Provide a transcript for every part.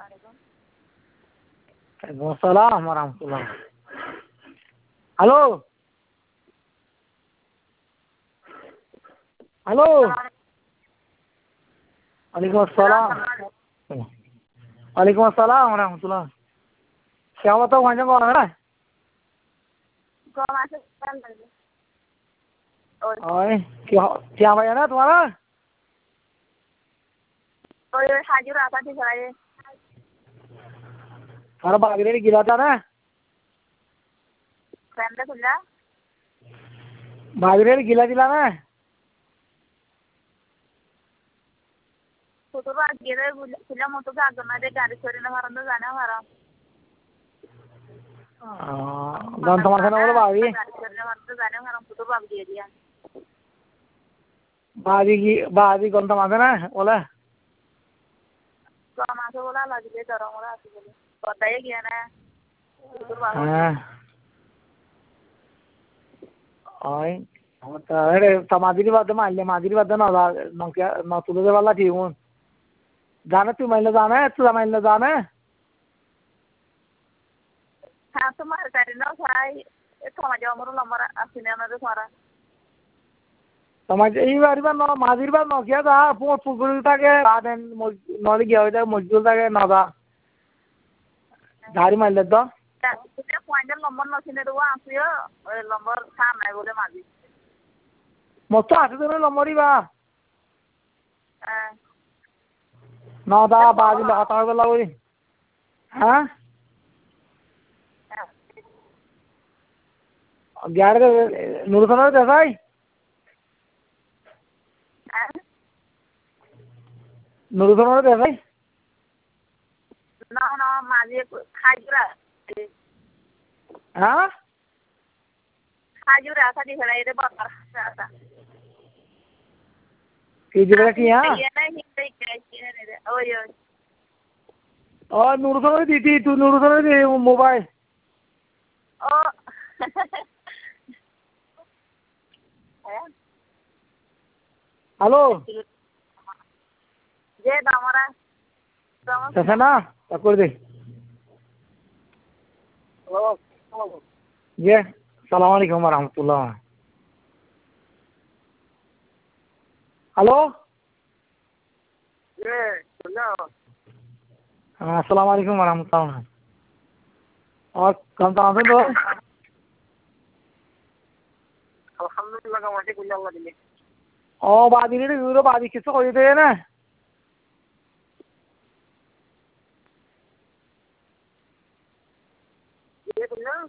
Waalaikumsalam warahmatullah. Halo. Halo. Waalaikumsalam. Waalaikumsalam warahmatullah. क्या बताओ वहाँ कौन है ना? और क्या क्या भैया ना तुम्हारा? तो ये हाजिर आता थी सराय तुम्हारा बागरेट गिरा था ना? फ्रेंड खुला बागरेट गिला दिला ना? तो बात ये रे खुला मोटो का आगना दे गाड़ी छोड़ने मारन तो जाना हमारा गन तुम्हारे ना बोलो बागी गाड़ी छोड़ने मारन तो जाने हमारा तो बाग दे दिया बागी गन तुम्हारे ना बोला तो हमारे बोला लग गए डरो मोरा आती बोले बताइए क्या ना तो बाग और अरे समाधि बात मारले माधुरी बात ना नौकिया नौ तुझे वाला थी वो जाना तू महिला जाना है तू महिला जाना है हाँ तुम्हारे सारे ना सारे समाज अमर नंबर आसिने ना तो सारा समाज ये बारी बार नौ माधुरी बात नौकिया था वो पुगुलता के बाद नौली गया होता है मजदूरता के नौका झाड़ी मार लेता तुझे फाइनल नंबर नसीने तो वो आसियो नंबर साम है बोले माजी मस्त आते तो लंबरी बा नौदा बाजी लगातार वाला वही हाँ 11 नूर खाना कैसा है नूर खाना कैसा है ना ना माजी खाजुरा हाँ खाजुरा ऐसा दिख रहा है ये बात ऐसा कि जगह की हाँ ये ना हिंदी कैसी है रे ओयो और नूर खाना दी तू नूर खाना दी मोबाइल ओ हेलो ये दामरा कैसा ना तकुर दे ये सलाम अलैकुम वरहमतुल्लाह हेलो ये सुनो हाँ सलाम अलैकुम वरहमतुल्लाह और कम कहाँ से तो अल्हम्दुलिल्लाह का वाटे कुछ अल्लाह दिले ओ बादी ने यूरो बादी किसको कोई थे ना ये कुछ ना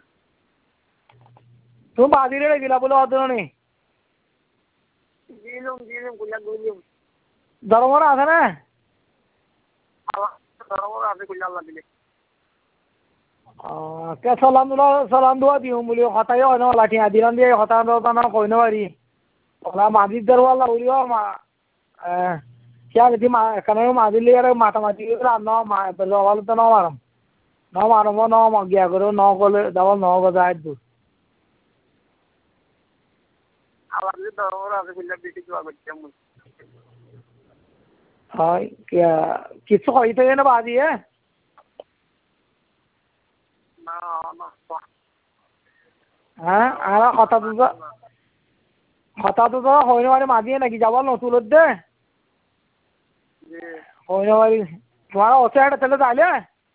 तुम बादी ने गिला बोलो आदर नहीं जीलूम कुछ गुलियम दरबार आता ना दरबार आते कुछ अल्लाह दिले क्या सलाम दुआ दी हूँ बोलियो हताये हो ना लाठी आदि रंदी है हता दो तना कोई ना वारी ओला मादी दरवाला बोलियो क्या कहती माँ कने मादी ले यार माता मादी के साथ ना माँ दरवाला तो ना मारो वो ना मार गया करो ना कोले दवा ना को जाए तू आवाज़ दरबार आते कुछ बीटी जो आगे चमू हाँ क्या किसको कोई थे ना बादी है ना हाँ आला हता तो होने वाली मादी है ना कि जवाल नो तुलत दे होने वाली तुम्हारा ओसे हट चले जाले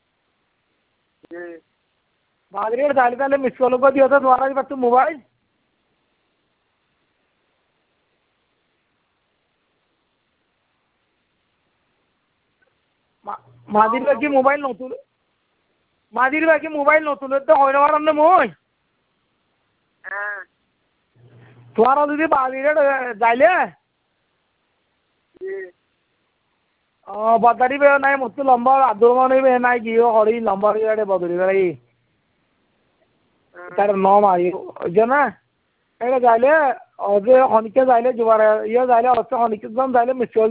बागरेट जाले पहले मिस कॉल को दिया था तुम्हारा भी बच्चों मोबाइल मादिर बाकी मोबाइल नतुल मादिर बाकी मोबाइल नतुल तो होने वाला हमने मोय तुम्हारा दीदी बागरेट जाले बदारी पे नहीं मुझसे लंबा आदुर्मानी पे नहीं कियो हरी लंबा रे बदरी रे तार नौ मारी जो ना ऐसे जाले और जो हनिके जाले जुबारा ये जाले और से हनिके जम जाले मिस